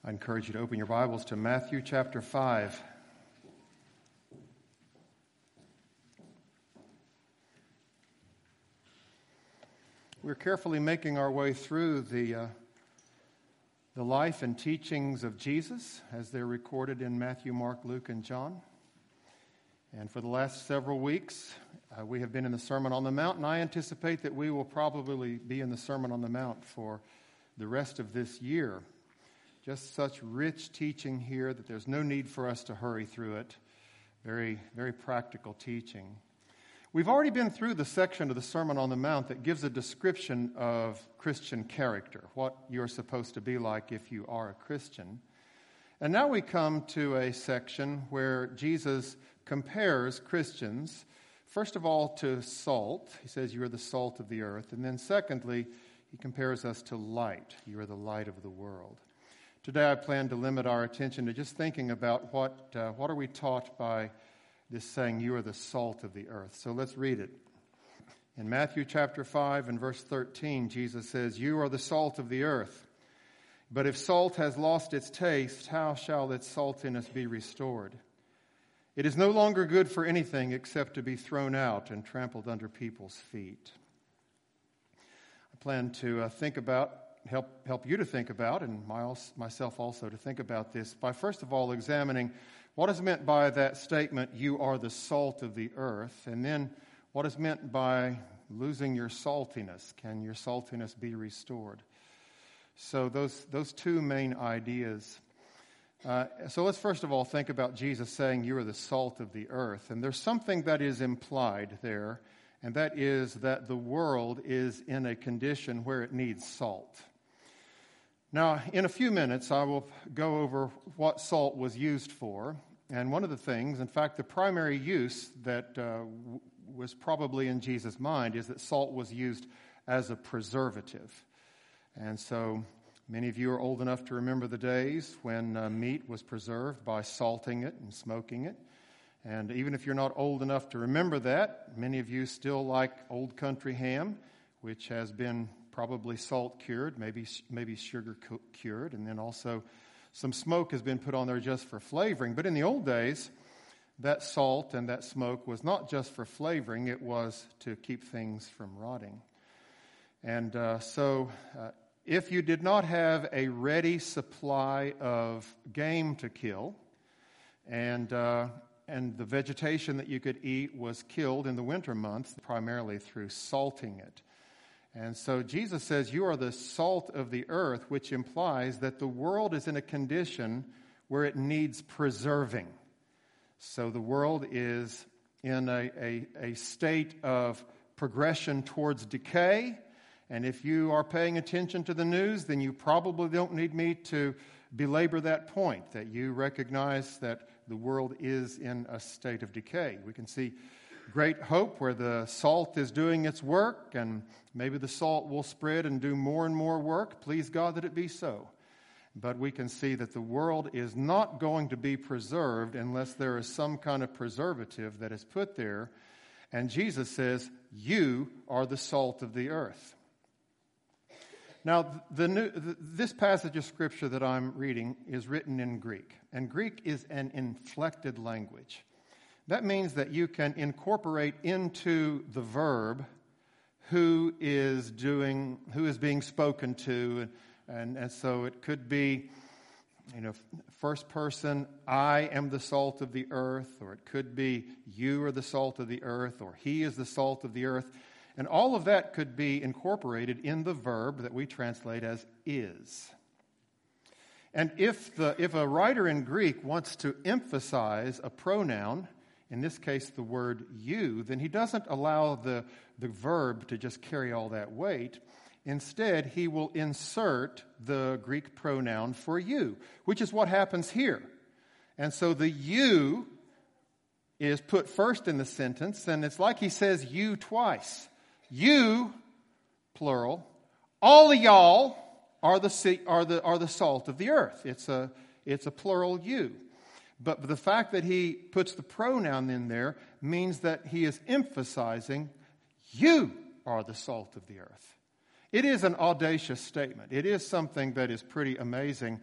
I encourage you to open your Bibles to Matthew chapter 5. We're carefully making our way through the life and teachings of Jesus as they're recorded in Matthew, Mark, Luke, and John. And for the last several weeks, we have been in the Sermon on the Mount, and I anticipate that we will probably be in the Sermon on the Mount for the rest of this year. Just such rich teaching here that there's no need for us to hurry through it. Very, very practical teaching. We've already been through the section of the Sermon on the Mount that gives a description of Christian character, what you're supposed to be like if you are a Christian. And now we come to a section where Jesus compares Christians, first of all, to salt. He says, you are the salt of the earth. And then secondly, he compares us to light. You are the light of the world. Today I plan to limit our attention to just thinking about what are we taught by this saying, you are the salt of the earth. So let's read it. In Matthew chapter 5 and verse 13, Jesus says, you are the salt of the earth. But if salt has lost its taste, how shall its saltiness be restored? It is no longer good for anything except to be thrown out and trampled under people's feet. I plan to help you to think about, and myself also to think about this, by first of all examining what is meant by that statement, you are the salt of the earth, and then what is meant by losing your saltiness. Can your saltiness be restored? So those two main ideas. So let's first of all think about Jesus saying you are the salt of the earth, and there's something that is implied there, and that is that the world is in a condition where it needs salt. Now, in a few minutes, I will go over what salt was used for. And one of the things, in fact, the primary use that was probably in Jesus' mind is that salt was used as a preservative. And so many of you are old enough to remember the days when meat was preserved by salting it and smoking it. And even if you're not old enough to remember that, many of you still like old country ham, which has been probably salt cured, maybe sugar cured, and then also some smoke has been put on there just for flavoring. But in the old days, that salt and that smoke was not just for flavoring, it was to keep things from rotting. And so if you did not have a ready supply of game to kill, and the vegetation that you could eat was killed in the winter months, primarily through salting it. And so Jesus says, you are the salt of the earth, which implies that the world is in a condition where it needs preserving. So the world is in a state of progression towards decay. And if you are paying attention to the news, then you probably don't need me to belabor that point, that you recognize that the world is in a state of decay. We can see great hope where the salt is doing its work, and maybe the salt will spread and do more and more work. Please God that it be so. But we can see that the world is not going to be preserved unless there is some kind of preservative that is put there. And Jesus says, you are the salt of the earth. Now, this passage of Scripture that I'm reading is written in Greek. And Greek is an inflected language. That means that you can incorporate into the verb who is being spoken to. And so it could be, first person, I am the salt of the earth, or it could be you are the salt of the earth, or he is the salt of the earth. And all of that could be incorporated in the verb that we translate as is. And if a writer in Greek wants to emphasize a pronoun, in this case the word you, then he doesn't allow the verb to just carry all that weight. Instead, he will insert the Greek pronoun for you, which is what happens here. And so the you is put first in the sentence, and it's like he says you twice. You, plural, all of y'all are the salt of the earth. It's a plural you. But the fact that he puts the pronoun in there means that he is emphasizing you are the salt of the earth. It is an audacious statement. It is something that is pretty amazing.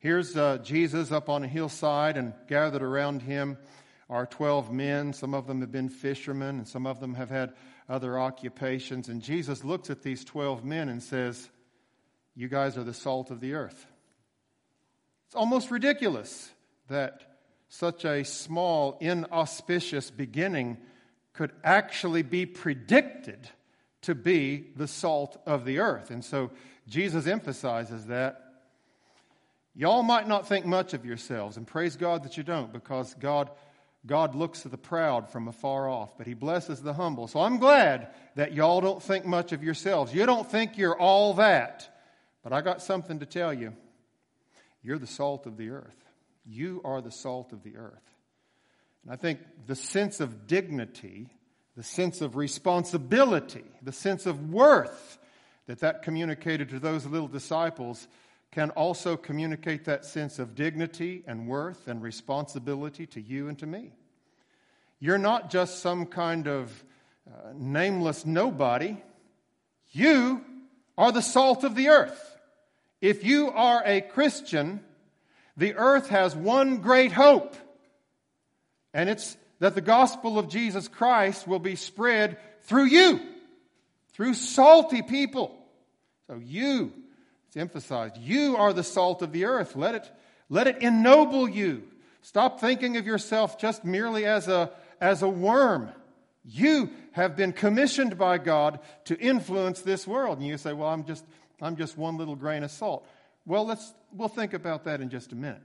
Here's Jesus up on a hillside, and gathered around him are 12 men. Some of them have been fishermen, and some of them have had other occupations. And Jesus looks at these 12 men and says, "You guys are the salt of the earth." It's almost ridiculous that such a small, inauspicious beginning could actually be predicted to be the salt of the earth. And so Jesus emphasizes that. Y'all might not think much of yourselves, and praise God that you don't, because God looks at the proud from afar off, but He blesses the humble. So I'm glad that y'all don't think much of yourselves. You don't think you're all that. But I got something to tell you. You're the salt of the earth. You are the salt of the earth. And I think the sense of dignity, the sense of responsibility, the sense of worth that communicated to those little disciples can also communicate that sense of dignity and worth and responsibility to you and to me. You're not just some kind of nameless nobody. You are the salt of the earth. If you are a Christian, the earth has one great hope, and it's that the gospel of Jesus Christ will be spread through you, through salty people. So you, it's emphasized, you are the salt of the earth. Let it ennoble you. Stop thinking of yourself just merely as a worm. You have been commissioned by God to influence this world. And you say, "Well, I'm just one little grain of salt." Well, we'll think about that in just a minute.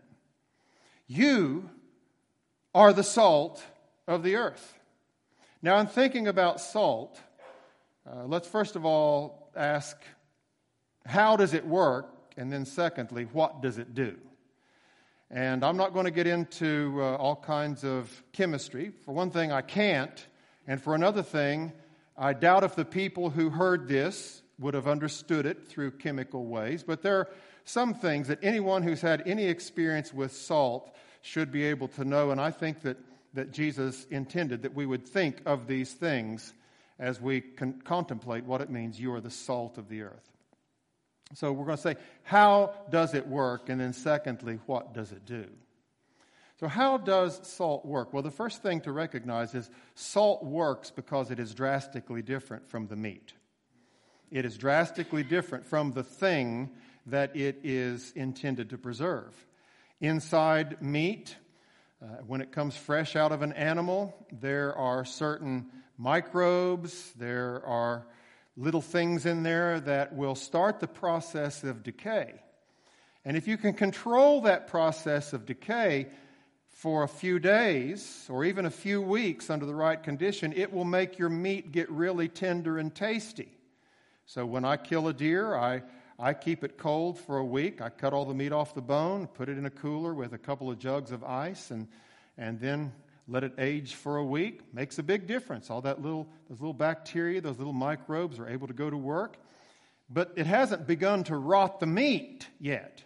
You are the salt of the earth. Now, in thinking about salt, let's first of all ask, how does it work? And then secondly, what does it do? And I'm not going to get into all kinds of chemistry. For one thing, I can't. And for another thing, I doubt if the people who heard this would have understood it through chemical ways. But there are some things that anyone who's had any experience with salt should be able to know. And I think that Jesus intended that we would think of these things as we contemplate what it means you are the salt of the earth. So we're going to say, how does it work? And then secondly, what does it do? So how does salt work? Well, the first thing to recognize is salt works because it is drastically different from the meat. It is drastically different from the thing that it is intended to preserve. Inside meat, when it comes fresh out of an animal, there are certain microbes, there are little things in there that will start the process of decay. And if you can control that process of decay for a few days or even a few weeks under the right condition, it will make your meat get really tender and tasty. So when I kill a deer, I keep it cold for a week. I cut all the meat off the bone, put it in a cooler with a couple of jugs of ice, and then let it age for a week. Makes a big difference. All those little bacteria, those little microbes are able to go to work. But it hasn't begun to rot the meat yet.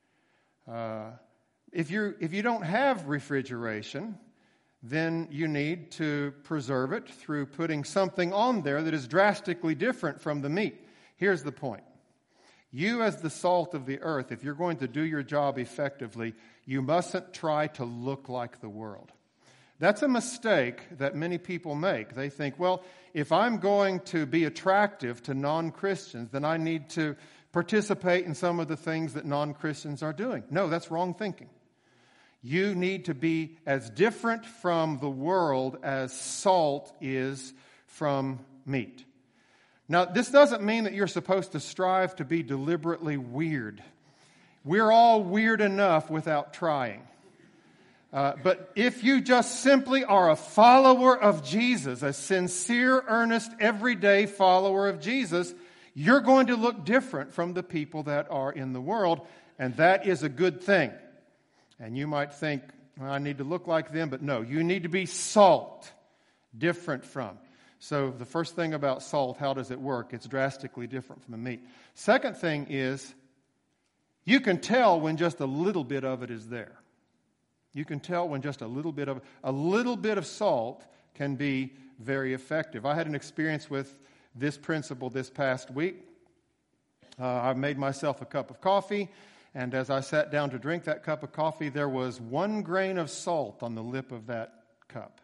If you don't have refrigeration, then you need to preserve it through putting something on there that is drastically different from the meat. Here's the point. You as the salt of the earth, if you're going to do your job effectively, you mustn't try to look like the world. That's a mistake that many people make. They think, well, if I'm going to be attractive to non-Christians, then I need to participate in some of the things that non-Christians are doing. No, that's wrong thinking. You need to be as different from the world as salt is from meat. Now, this doesn't mean that you're supposed to strive to be deliberately weird. We're all weird enough without trying. But if you just simply are a follower of Jesus, a sincere, earnest, everyday follower of Jesus, you're going to look different from the people that are in the world, and that is a good thing. And you might think, well, I need to look like them, but no, you need to be salt, different from. So the first thing about salt, how does it work? It's drastically different from the meat. Second thing is, you can tell when just a little bit of it is there. You can tell when just a little bit of salt can be very effective. I had an experience with this principle this past week. I made myself a cup of coffee, And as I sat down to drink that cup of coffee, there was 1 grain of salt on the lip of that cup.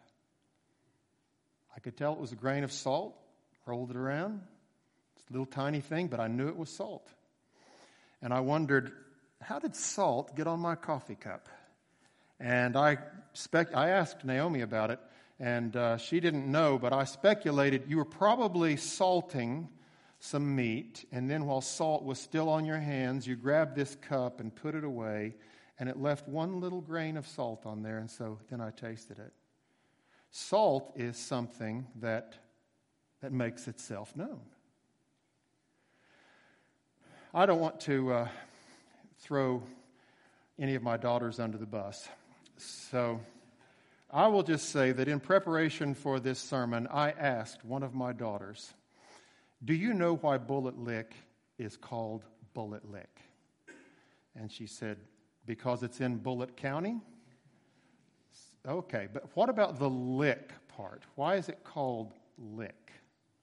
I could tell it was a grain of salt. Rolled it around. It's a little tiny thing, but I knew it was salt. And I wondered, how did salt get on my coffee cup? And I asked Naomi about it, and she didn't know, but I speculated you were probably salting some meat, and then while salt was still on your hands, you grabbed this cup and put it away, and it left 1 little grain of salt on there, and so then I tasted it. Salt is something that makes itself known. I don't want to throw any of my daughters under the bus, so I will just say that in preparation for this sermon, I asked one of my daughters, do you know why Bullitt Lick is called Bullitt Lick? And she said, because it's in Bullitt County? Okay, but what about the lick part? Why is it called lick?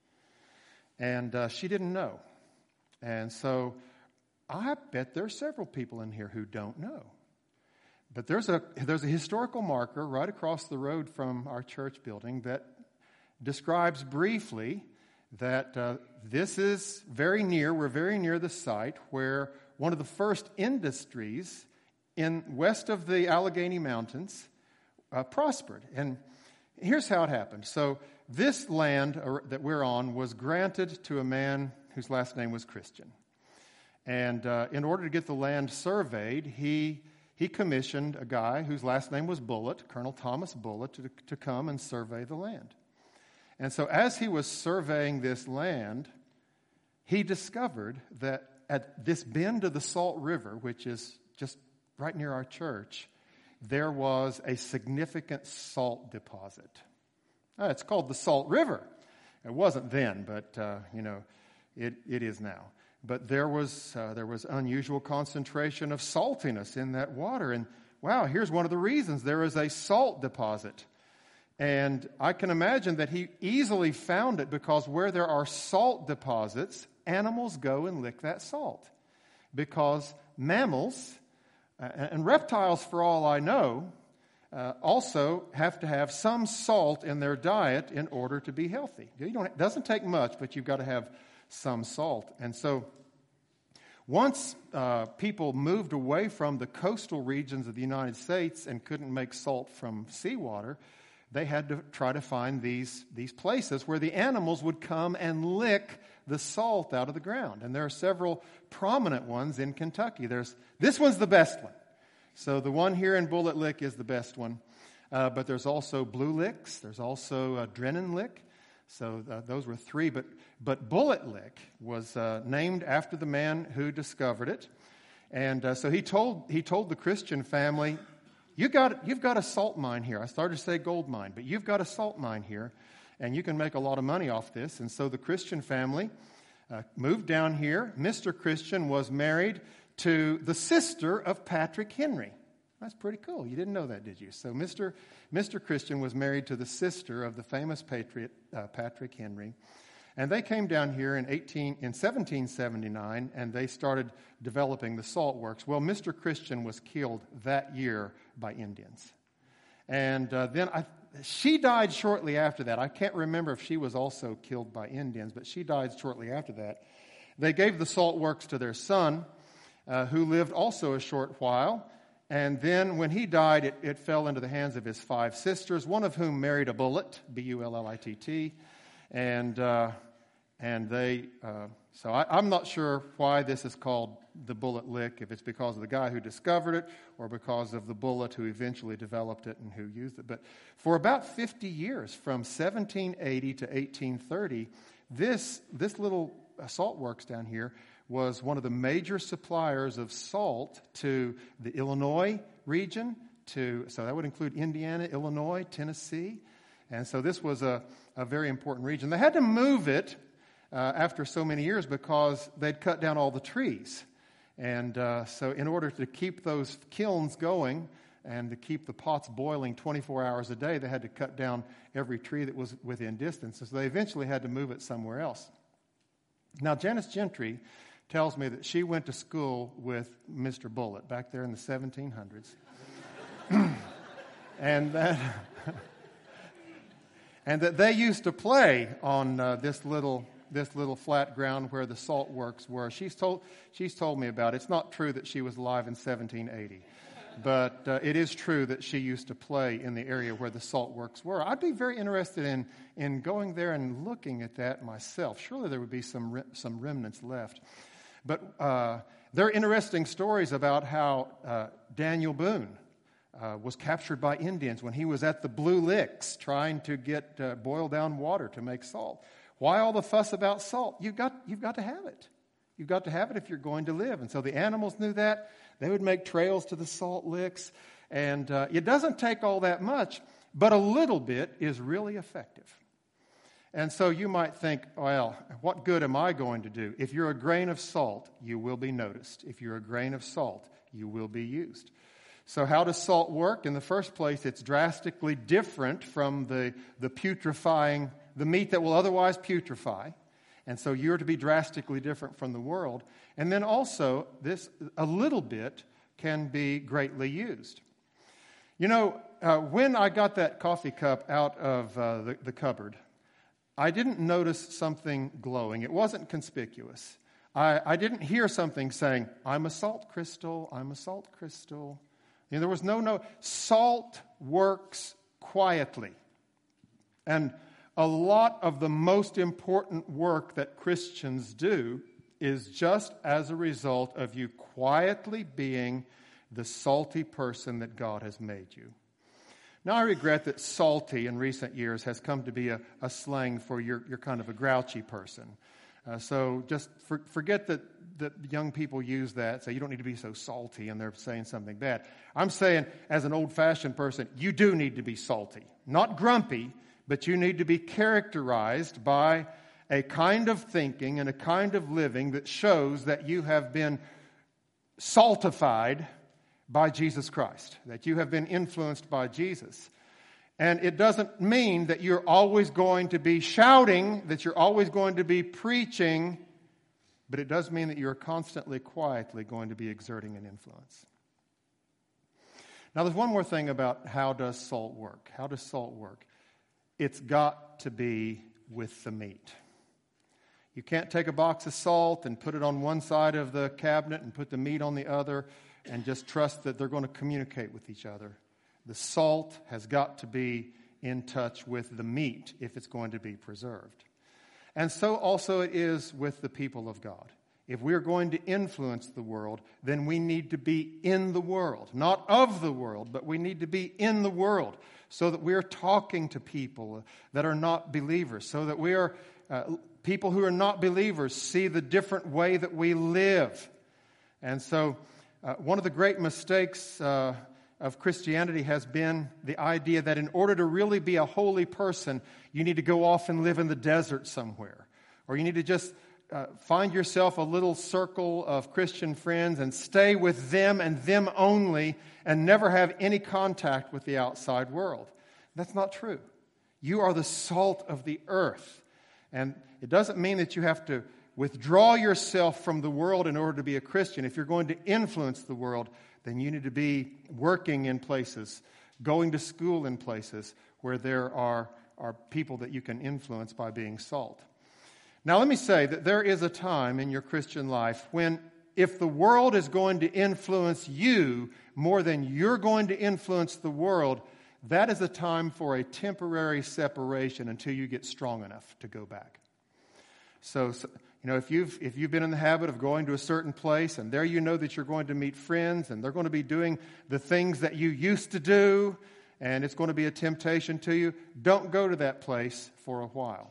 And she didn't know. And so I bet there are several people in here who don't know. But there's a historical marker right across the road from our church building that describes briefly that this is we're very near the site where one of the first industries west of the Allegheny Mountains prospered. And here's how it happened. So this land that we're on was granted to a man whose last name was Christian. And in order to get the land surveyed, he commissioned a guy whose last name was Bullitt, Colonel Thomas Bullitt, to come and survey the land. And so as he was surveying this land, he discovered that at this bend of the Salt River, which is just right near our church, there was a significant salt deposit. It's called the Salt River. It wasn't then, but it is now. But there was unusual concentration of saltiness in that water. And wow, here's one of the reasons. There is a salt deposit. And I can imagine that he easily found it because where there are salt deposits, animals go and lick that salt. Because mammals and reptiles, for all I know, also have to have some salt in their diet in order to be healthy. It doesn't take much, but you've got to have some salt. And so once people moved away from the coastal regions of the United States and couldn't make salt from seawater, they had to try to find these places where the animals would come and lick the salt out of the ground. And there are several prominent ones in Kentucky. This one's the best one. So the one here in Bullitt Lick is the best one. But there's also Blue Licks. There's also Drennan Lick. So those were 3. But Bullitt Lick was named after the man who discovered it. And so he told the Christian family, You've got a salt mine here. I started to say gold mine, but you've got a salt mine here, and you can make a lot of money off this. And so the Christian family moved down here. Mr. Christian was married to the sister of Patrick Henry. That's pretty cool. You didn't know that, did you? So Mr. Christian was married to the sister of the famous patriot Patrick Henry. And they came down here in 1779, and they started developing the salt works. Well, Mr. Christian was killed that year by Indians. And then she died shortly after that. I can't remember if she was also killed by Indians, but she died shortly after that. They gave the salt works to their son, who lived also a short while. And then when he died, it fell into the hands of his 5 sisters, one of whom married a Bullitt, Bullitt. And they, so I'm not sure why this is called the Bullitt Lick, if it's because of the guy who discovered it or because of the Bullitt who eventually developed it and who used it. But for about 50 years, from 1780 to 1830, this little salt works down here was one of the major suppliers of salt to the Illinois region, so that would include Indiana, Illinois, Tennessee. And so this was a very important region. They had to move it after so many years because they'd cut down all the trees. And so in order to keep those kilns going and to keep the pots boiling 24 hours a day, they had to cut down every tree that was within distance. So they eventually had to move it somewhere else. Now, Janice Gentry tells me that she went to school with Mr. Bullitt back there in the 1700s. and that they used to play on this little flat ground where the salt works were. She's told me about it. It's not true that she was alive in 1780, but it is true that she used to play in the area where the salt works were. I'd be very interested in going there and looking at that myself. Surely there would be some remnants left. But there are interesting stories about how Daniel Boone was captured by Indians when he was at the Blue Licks trying to get boiled down water to make salt. Why all the fuss about salt? You've got to have it. You've got to have it if you're going to live. And so the animals knew that. They would make trails to the salt licks. And it doesn't take all that much, but a little bit is really effective. And so you might think, well, what good am I going to do? If you're a grain of salt, you will be noticed. If you're a grain of salt, you will be used. So how does salt work? In the first place, it's drastically different from the meat that will otherwise putrefy. And so you're to be drastically different from the world. And then also, a little bit can be greatly used. You know, when I got that coffee cup out of the cupboard, I didn't notice something glowing. It wasn't conspicuous. I didn't hear something saying, I'm a salt crystal, I'm a salt crystal. You know, there was no. Salt works quietly. And a lot of the most important work that Christians do is just as a result of you quietly being the salty person that God has made you. Now, I regret that salty in recent years has come to be a slang for you're kind of a grouchy person. So just forget that young people use that, say you don't need to be so salty and they're saying something bad. I'm saying, as an old-fashioned person, you do need to be salty. Not grumpy, but you need to be characterized by a kind of thinking and a kind of living that shows that you have been saltified by Jesus Christ, that you have been influenced by Jesus. And it doesn't mean that you're always going to be shouting, that you're always going to be preaching, but it does mean that you're constantly, quietly going to be exerting an influence. Now, there's one more thing about how does salt work. How does salt work? It's got to be with the meat. You can't take a box of salt and put it on one side of the cabinet and put the meat on the other and just trust that they're going to communicate with each other. The salt has got to be in touch with the meat if it's going to be preserved. And so also it is with the people of God. If we're going to influence the world, then we need to be in the world. Not of the world, but we need to be in the world so that we're talking to people that are not believers, so that we are people who are not believers see the different way that we live. And so one of the great mistakes of Christianity has been the idea that in order to really be a holy person, you need to go off and live in the desert somewhere. Or you need to just find yourself a little circle of Christian friends and stay with them and them only and never have any contact with the outside world. That's not true. You are the salt of the earth. And it doesn't mean that you have to withdraw yourself from the world in order to be a Christian. If you're going to influence the world, then you need to be working in places, going to school in places where there are people that you can influence by being salt. Now, let me say that there is a time in your Christian life when if the world is going to influence you more than you're going to influence the world, that is a time for a temporary separation until you get strong enough to go back. So you know, if you've been in the habit of going to a certain place and there you know that you're going to meet friends and they're going to be doing the things that you used to do and it's going to be a temptation to you, don't go to that place for a while.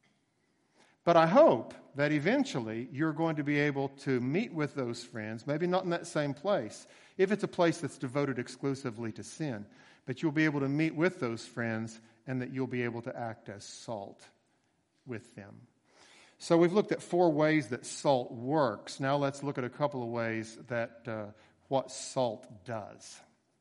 But I hope that eventually you're going to be able to meet with those friends, maybe not in that same place, if it's a place that's devoted exclusively to sin, but you'll be able to meet with those friends and that you'll be able to act as salt with them. So we've looked at 4 ways that salt works. Now let's look at a couple of ways that what salt does.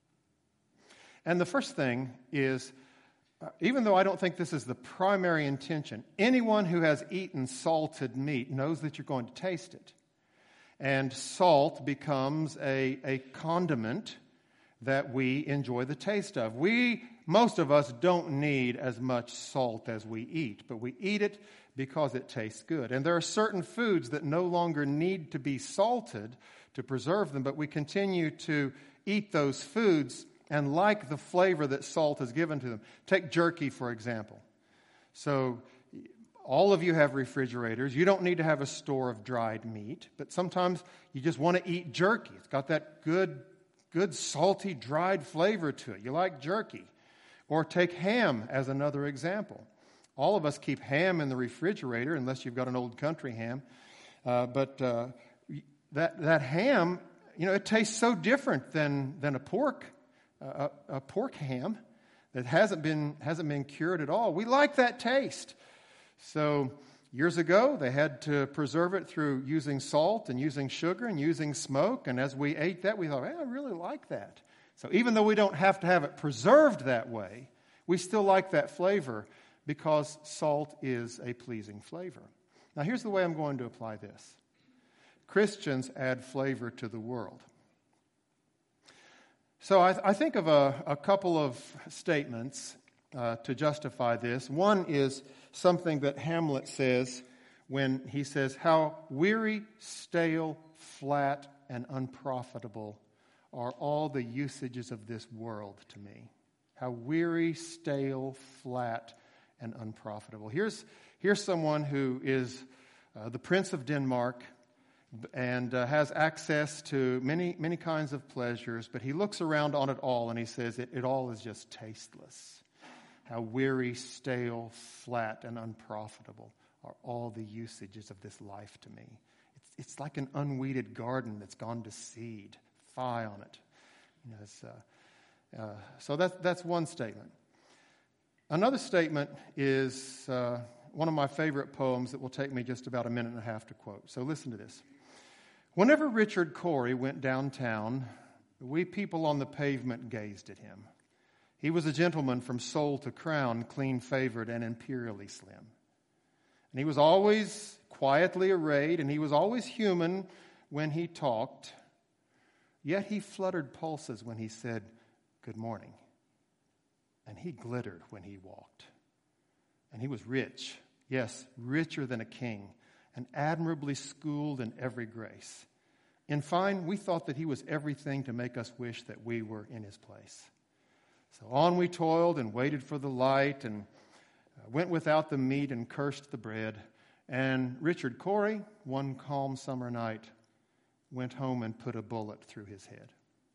And the first thing is, even though I don't think this is the primary intention, anyone who has eaten salted meat knows that you're going to taste it. and salt becomes a condiment that we enjoy the taste of. Most of us don't need as much salt as we eat, but we eat it because it tastes good. And there are certain foods that no longer need to be salted to preserve them, but we continue to eat those foods and like the flavor that salt has given to them. Take jerky, for example. So all of you have refrigerators. You don't need to have a store of dried meat, but sometimes you just want to eat jerky. It's got that good salty, dried flavor to it. You like jerky. Or take ham as another example. All of us keep ham in the refrigerator, unless you've got an old country ham. But that ham, it tastes so different than a pork ham that hasn't been cured at all. We like that taste. So years ago, they had to preserve it through using salt and using sugar and using smoke. And as we ate that, we thought, I really like that. So even though we don't have to have it preserved that way, we still like that flavor because salt is a pleasing flavor. Now here's the way I'm going to apply this. Christians add flavor to the world. So I think of a couple of statements to justify this. One is something that Hamlet says when he says, "How weary, stale, flat, and unprofitable are all the usages of this world to me." How weary, stale, flat, and unprofitable. Here's someone who is the Prince of Denmark and has access to many kinds of pleasures, but he looks around on it all and he says, it all is just tasteless. How weary, stale, flat, and unprofitable are all the usages of this life to me. It's like an unweeded garden that's gone to seed. Fie on it. So that's one statement. Another statement is one of my favorite poems that will take me just about a minute and a half to quote. So listen to this. Whenever Richard Cory went downtown, we people on the pavement gazed at him. He was a gentleman from sole to crown, clean-favored and imperially slim. And he was always quietly arrayed, and he was always human when he talked. Yet he fluttered pulses when he said, "Good morning." And he glittered when he walked. And he was rich, yes, richer than a king, and admirably schooled in every grace. In fine, we thought that he was everything to make us wish that we were in his place. So on we toiled and waited for the light and went without the meat and cursed the bread. And Richard Cory, one calm summer night, went home and put a bullet through his head.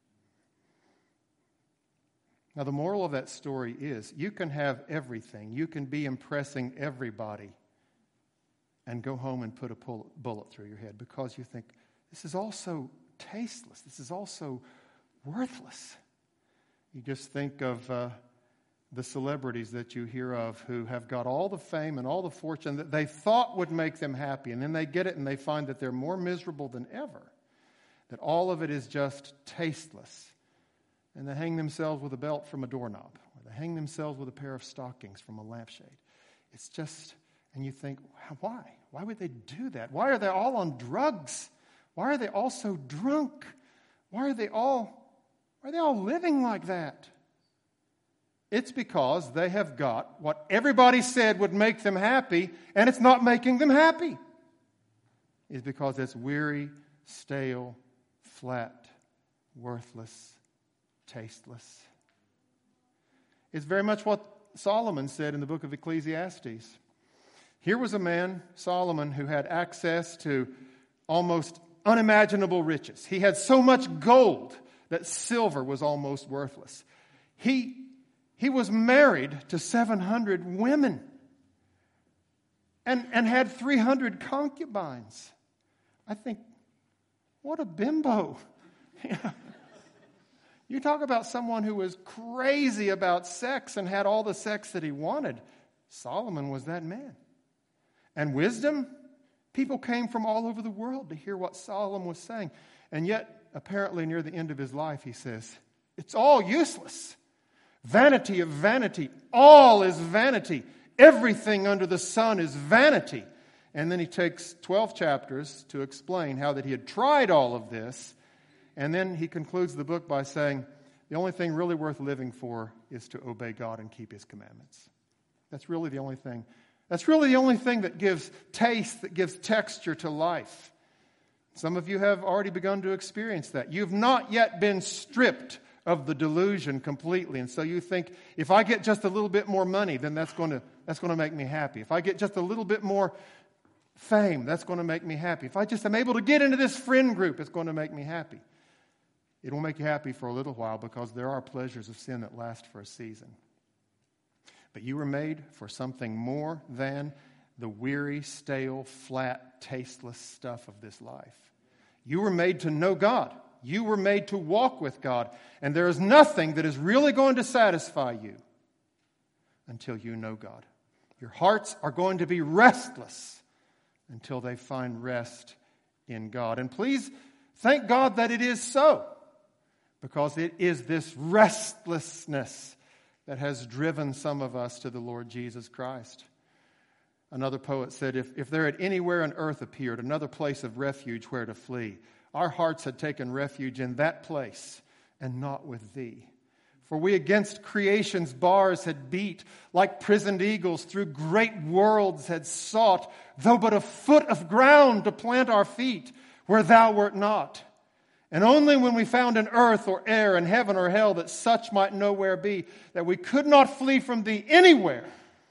Now, the moral of that story is you can have everything. You can be impressing everybody and go home and put a bullet through your head because you think, this is all so tasteless. This is all so worthless. You just think of the celebrities that you hear of who have got all the fame and all the fortune that they thought would make them happy. And then they get it and they find that they're more miserable than ever. That all of it is just tasteless. And they hang themselves with a belt from a doorknob. Or they hang themselves with a pair of stockings from a lampshade. It's just, and you think, why? Why would they do that? Why are they all on drugs? Why are they all so drunk? Why are they all living like that? It's because they have got what everybody said would make them happy, and it's not making them happy. It's because it's weary, stale, flat, worthless, tasteless. It's very much what Solomon said in the book of Ecclesiastes. Here was a man, Solomon, who had access to almost unimaginable riches. He had so much gold that silver was almost worthless. He was married to 700 women and had 300 concubines. I think, what a bimbo. You talk about someone who was crazy about sex and had all the sex that he wanted. Solomon was that man. And wisdom, people came from all over the world to hear what Solomon was saying. And yet, apparently near the end of his life, he says, it's all useless. Vanity of vanity. All is vanity. Everything under the sun is vanity. And then he takes 12 chapters to explain how that he had tried all of this. And then he concludes the book by saying, the only thing really worth living for is to obey God and keep His commandments. That's really the only thing. That's really the only thing that gives taste, that gives texture to life. Some of you have already begun to experience that. You've not yet been stripped of the delusion completely. And so you think, if I get just a little bit more money, then that's going to make me happy. If I get just a little bit more fame, that's going to make me happy. If I just am able to get into this friend group, it's going to make me happy. It will make you happy for a little while because there are pleasures of sin that last for a season. But you were made for something more than the weary, stale, flat, tasteless stuff of this life. You were made to know God. You were made to walk with God. And there is nothing that is really going to satisfy you until you know God. Your hearts are going to be restless until they find rest in God. And please thank God that it is so, because it is this restlessness that has driven some of us to the Lord Jesus Christ. Another poet said, if there had anywhere on earth appeared another place of refuge where to flee, our hearts had taken refuge in that place and not with thee. For we against creation's bars had beat, like prisoned eagles through great worlds had sought, though but a foot of ground to plant our feet where thou wert not. And only when we found an earth or air and heaven or hell that such might nowhere be, that we could not flee from thee anywhere,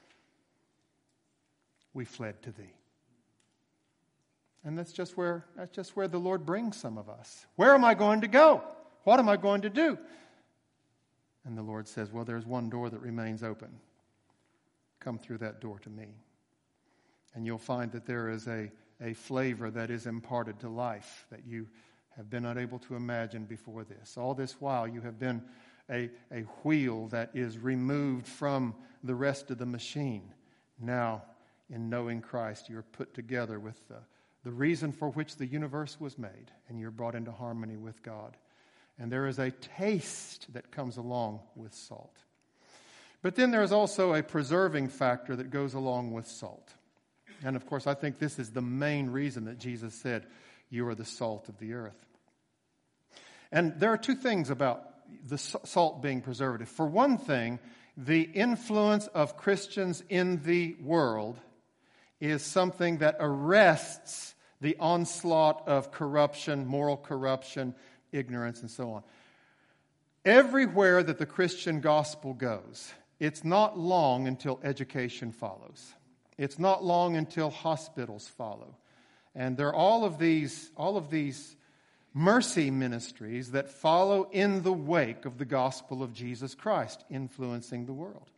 we fled to thee. And that's just where the Lord brings some of us. Where am I going to go? What am I going to do? And the Lord says, well, there's one door that remains open. Come through that door to me. And you'll find that there is a flavor that is imparted to life that you have been unable to imagine before this. All this while you have been a wheel that is removed from the rest of the machine. Now, in knowing Christ, you're put together with the reason for which the universe was made, and you're brought into harmony with God. And there is a taste that comes along with salt. But then there's also a preserving factor that goes along with salt. And of course, I think this is the main reason that Jesus said, you are the salt of the earth. And there are two things about the salt being preservative. For one thing, the influence of Christians in the world is something that arrests the onslaught of corruption, moral corruption, ignorance, and so on. Everywhere that the Christian gospel goes, it's not long until education follows. It's not long until hospitals follow. And there are all of these mercy ministries that follow in the wake of the gospel of Jesus Christ, influencing the world.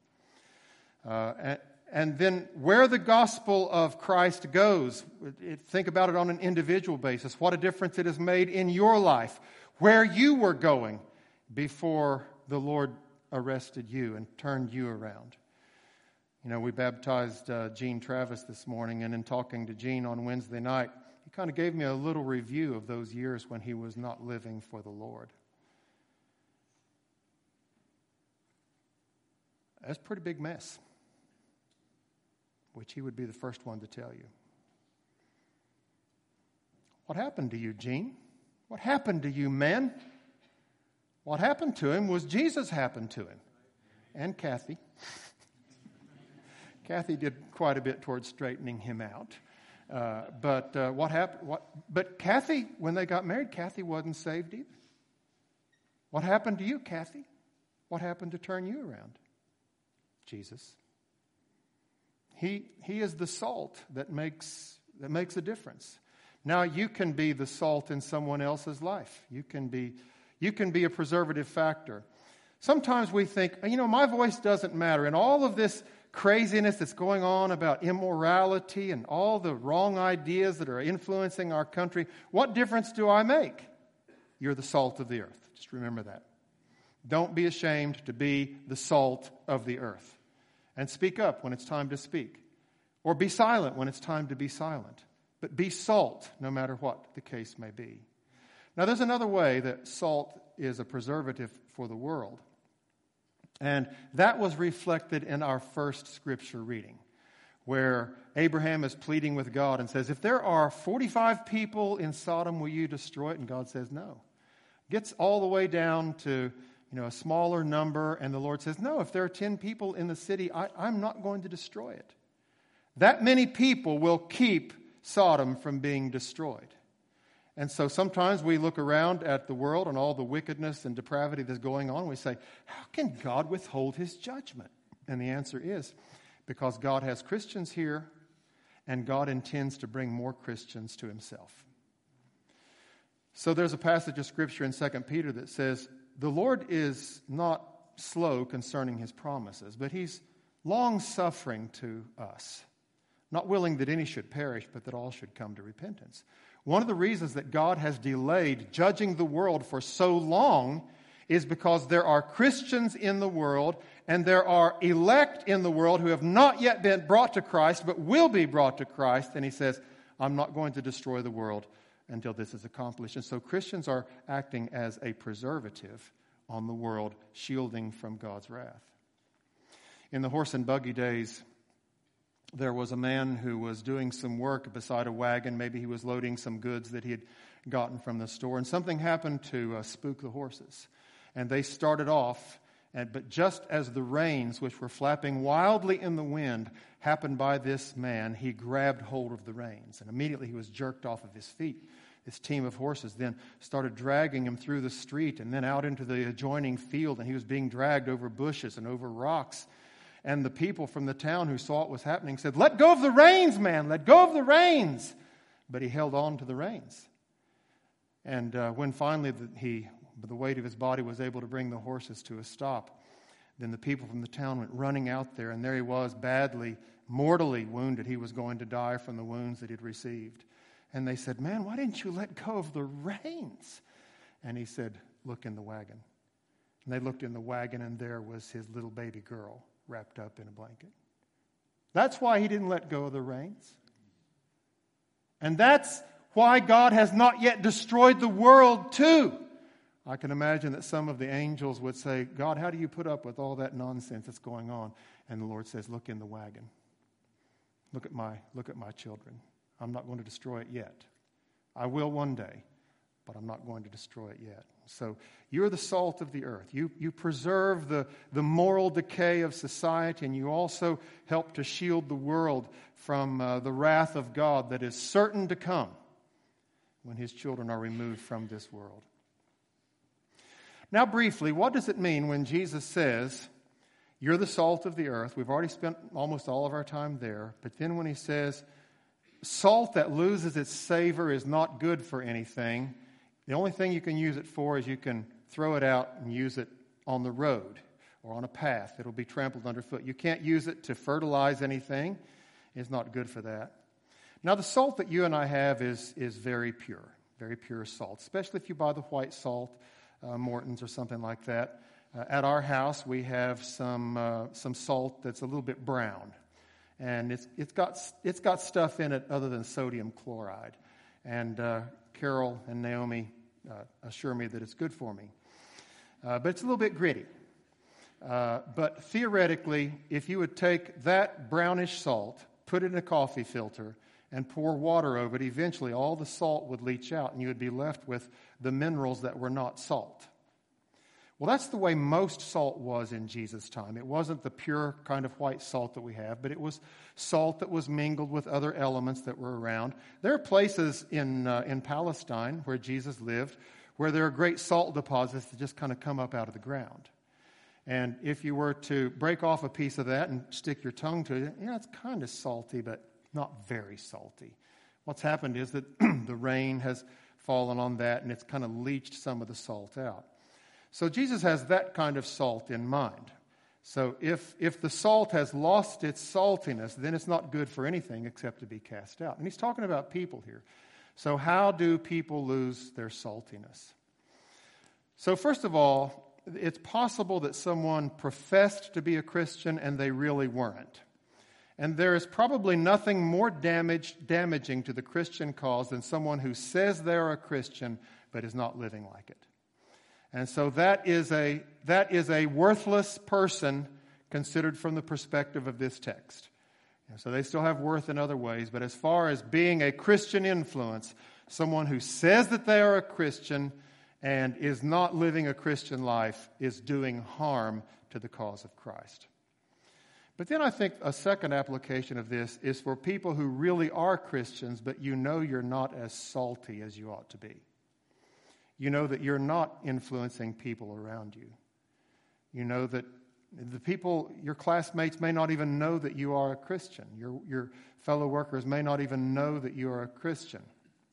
And then where the gospel of Christ goes, think about it on an individual basis. What a difference it has made in your life, where you were going before the Lord arrested you and turned you around. You know, we baptized Gene Travis this morning, and in talking to Gene on Wednesday night, he kind of gave me a little review of those years when he was not living for the Lord. That's a pretty big mess, which he would be the first one to tell you. What happened to you, Gene? What happened to you, man? What happened to him was Jesus happened to him. And Kathy. Kathy did quite a bit towards straightening him out. But what happened? But Kathy, when they got married, Kathy wasn't saved either. What happened to you, Kathy? What happened to turn you around? Jesus. He is the salt that makes a difference. Now you can be the salt in someone else's life. You can be a preservative factor. Sometimes we think, my voice doesn't matter. And all of this craziness that's going on about immorality and all the wrong ideas that are influencing our country, what difference do I make? You're the salt of the earth. Just remember that. Don't be ashamed to be the salt of the earth. And speak up when it's time to speak. Or be silent when it's time to be silent. But be salt no matter what the case may be. Now there's another way that salt is a preservative for the world. And that was reflected in our first scripture reading, where Abraham is pleading with God and says, if there are 45 people in Sodom, will you destroy it? And God says, no. Gets all the way down to a smaller number, and the Lord says, no, if there are 10 people in the city, I'm not going to destroy it. That many people will keep Sodom from being destroyed. And so sometimes we look around at the world and all the wickedness and depravity that's going on, and we say, how can God withhold his judgment? And the answer is, because God has Christians here, and God intends to bring more Christians to himself. So there's a passage of Scripture in 2 Peter that says, the Lord is not slow concerning his promises, but he's long-suffering to us, not willing that any should perish, but that all should come to repentance. One of the reasons that God has delayed judging the world for so long is because there are Christians in the world and there are elect in the world who have not yet been brought to Christ but will be brought to Christ. And he says, I'm not going to destroy the world until this is accomplished. And so Christians are acting as a preservative on the world, shielding from God's wrath. In the horse and buggy days, there was a man who was doing some work beside a wagon. Maybe he was loading some goods that he had gotten from the store. And something happened to spook the horses. And they started off, but just as the reins, which were flapping wildly in the wind, happened by this man, he grabbed hold of the reins. And immediately he was jerked off of his feet. This team of horses then started dragging him through the street and then out into the adjoining field. And he was being dragged over bushes and over rocks. And the people from the town who saw what was happening said, let go of the reins, man, let go of the reins. But he held on to the reins. And when finally the weight of his body was able to bring the horses to a stop, then the people from the town went running out there, and there he was, badly, mortally wounded. He was going to die from the wounds that he'd received. And they said, man, why didn't you let go of the reins? And he said, look in the wagon. And they looked in the wagon, and there was his little baby girl wrapped up in a blanket. That's why he didn't let go of the reins. And that's why God has not yet destroyed the world too. I can imagine that some of the angels would say, God, how do you put up with all that nonsense that's going on? And the Lord says, look in the wagon. Look at my children. I'm not going to destroy it yet. I will one day, but I'm not going to destroy it yet. So you're the salt of the earth. You preserve the moral decay of society, and you also help to shield the world from the wrath of God that is certain to come when his children are removed from this world. Now briefly, what does it mean when Jesus says, you're the salt of the earth? We've already spent almost all of our time there. But then when he says, salt that loses its savor is not good for anything, the only thing you can use it for is you can throw it out and use it on the road or on a path. It'll be trampled underfoot. You can't use it to fertilize anything. It's not good for that. Now, the salt that you and I have is very pure salt, especially if you buy the white salt, Morton's or something like that. At our house, we have some salt that's a little bit brown, and it's got stuff in it other than sodium chloride. And Carol and Naomi assure me that it's good for me, but it's a little bit gritty. But theoretically, if you would take that brownish salt, put it in a coffee filter, and pour water over it, eventually all the salt would leach out, and you would be left with the minerals that were not salt. Well, that's the way most salt was in Jesus' time. It wasn't the pure kind of white salt that we have, but it was salt that was mingled with other elements that were around. There are places in Palestine where Jesus lived where there are great salt deposits that just kind of come up out of the ground. And if you were to break off a piece of that and stick your tongue to it, it's kind of salty, but not very salty. What's happened is that the rain has fallen on that, and it's kind of leached some of the salt out. So Jesus has that kind of salt in mind. So if the salt has lost its saltiness, then it's not good for anything except to be cast out. And he's talking about people here. So how do people lose their saltiness? So first of all, it's possible that someone professed to be a Christian and they really weren't. And there is probably nothing more damaging to the Christian cause than someone who says they're a Christian but is not living like it. And so that is a worthless person considered from the perspective of this text. So they still have worth in other ways, but as far as being a Christian influence, someone who says that they are a Christian and is not living a Christian life is doing harm to the cause of Christ. But then I think a second application of this is for people who really are Christians, but you know you're not as salty as you ought to be. You know that you're not influencing people around you. You know that the people, your classmates may not even know that you are a Christian. Your fellow workers may not even know that you are a Christian.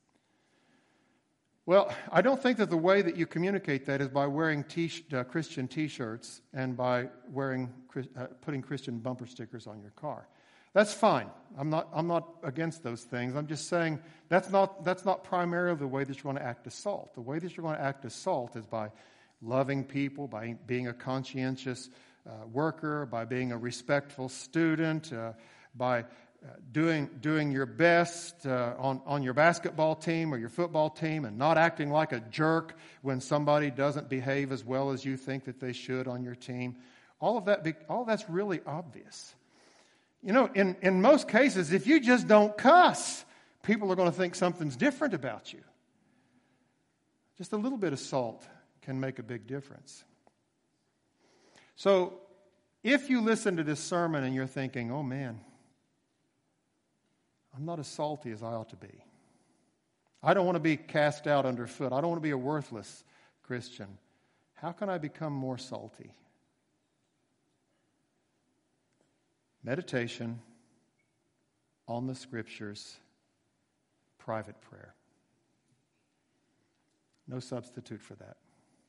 Well, I don't think that the way that you communicate that is by wearing Christian T-shirts and by putting Christian bumper stickers on your car. That's fine. I'm not against those things. I'm just saying that's not primarily the way that you're going to act as salt. The way that you're going to act as salt is by loving people, by being a conscientious worker, by being a respectful student, by doing your best on your basketball team or your football team, and not acting like a jerk when somebody doesn't behave as well as you think that they should on your team. All that's really obvious. You know, in most cases, if you just don't cuss, people are going to think something's different about you. Just a little bit of salt can make a big difference. So, if you listen to this sermon and you're thinking, oh man, I'm not as salty as I ought to be. I don't want to be cast out underfoot. I don't want to be a worthless Christian. How can I become more salty? Meditation on the Scriptures, private prayer. No substitute for that.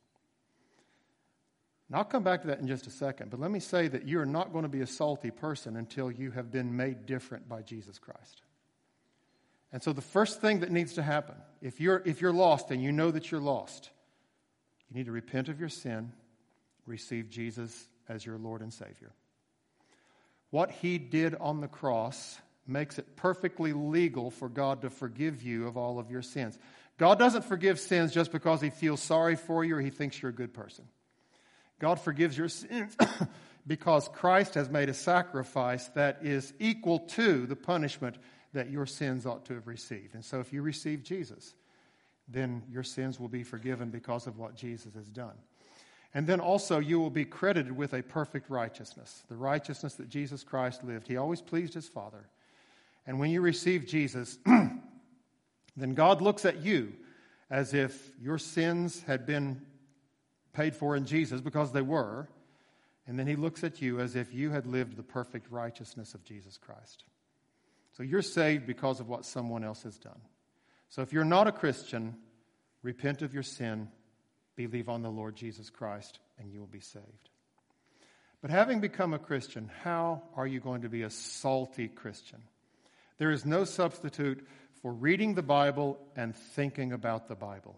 And I'll come back to that in just a second, but let me say that you're not going to be a salty person until you have been made different by Jesus Christ. And so the first thing that needs to happen, if you're lost and you know that you're lost, you need to repent of your sin, receive Jesus as your Lord and Savior. What He did on the cross makes it perfectly legal for God to forgive you of all of your sins. God doesn't forgive sins just because He feels sorry for you or He thinks you're a good person. God forgives your sins because Christ has made a sacrifice that is equal to the punishment that your sins ought to have received. And so if you receive Jesus, then your sins will be forgiven because of what Jesus has done. And then also you will be credited with a perfect righteousness, the righteousness that Jesus Christ lived. He always pleased His Father. And when you receive Jesus, then God looks at you as if your sins had been paid for in Jesus, because they were, and then He looks at you as if you had lived the perfect righteousness of Jesus Christ. So you're saved because of what someone else has done. So if you're not a Christian, repent of your sin, believe on the Lord Jesus Christ, and you will be saved. But having become a Christian, how are you going to be a salty Christian? There is no substitute for reading the Bible and thinking about the Bible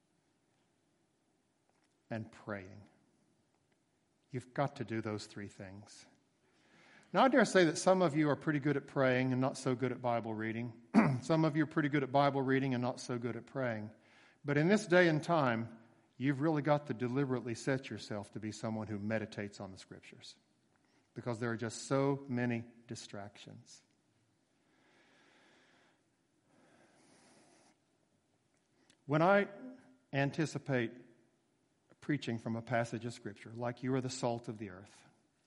and praying. You've got to do those three things. Now, I dare say that some of you are pretty good at praying and not so good at Bible reading. Some of you are pretty good at Bible reading and not so good at praying. But in this day and time, you've really got to deliberately set yourself to be someone who meditates on the Scriptures, because there are just so many distractions. When I anticipate preaching from a passage of Scripture, like you are the salt of the earth,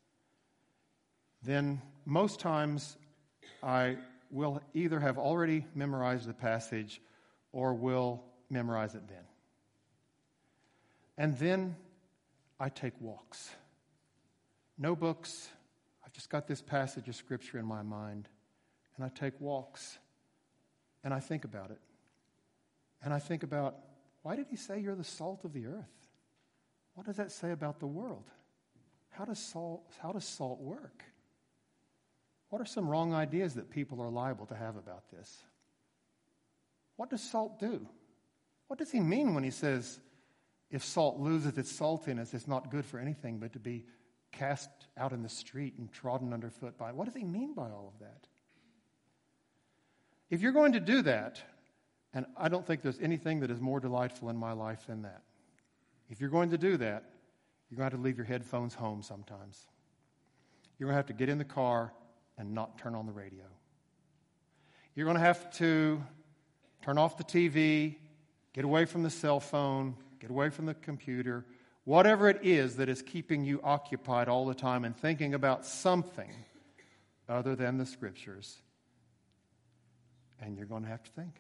then most times I will either have already memorized the passage or will memorize it then. And then I take walks. No books. I've just got this passage of Scripture in my mind, and I take walks, and I think about it. And I think about, why did He say you're the salt of the earth? What does that say about the world? How does salt work? What are some wrong ideas that people are liable to have about this? What does salt do? What does He mean when He says, if salt loses its saltiness, it's not good for anything but to be cast out in the street and trodden underfoot by? What does He mean by all of that? If you're going to do that, and I don't think there's anything that is more delightful in my life than that. If you're going to do that, you're going to have to leave your headphones home sometimes. You're going to have to get in the car and not turn on the radio. You're going to have to turn off the TV, get away from the cell phone, get away from the computer, whatever it is that is keeping you occupied all the time and thinking about something other than the Scriptures. And you're going to have to think.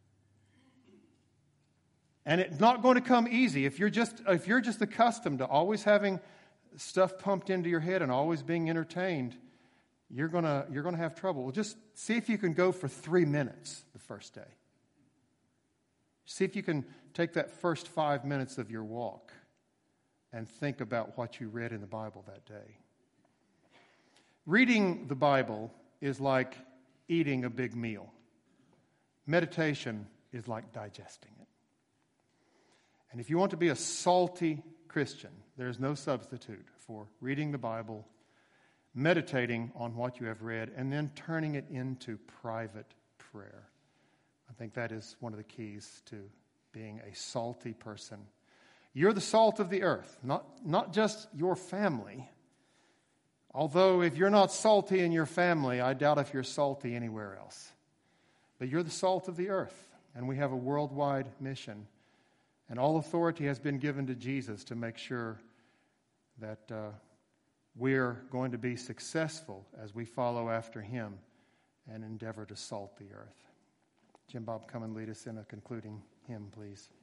And it's not going to come easy. If you're just accustomed to always having stuff pumped into your head and always being entertained, you're going to have trouble. Well, just see if you can go for 3 minutes the first day. See if you can take that first 5 minutes of your walk and think about what you read in the Bible that day. Reading the Bible is like eating a big meal. Meditation is like digesting it. And if you want to be a salty Christian, there's no substitute for reading the Bible, meditating on what you have read, and then turning it into private prayer. I think that is one of the keys to being a salty person. You're the salt of the earth, not just your family. Although if you're not salty in your family, I doubt if you're salty anywhere else. But you're the salt of the earth, and we have a worldwide mission. And all authority has been given to Jesus to make sure that we're going to be successful as we follow after him and endeavor to salt the earth. Jim Bob, come and lead us in a concluding hymn, please.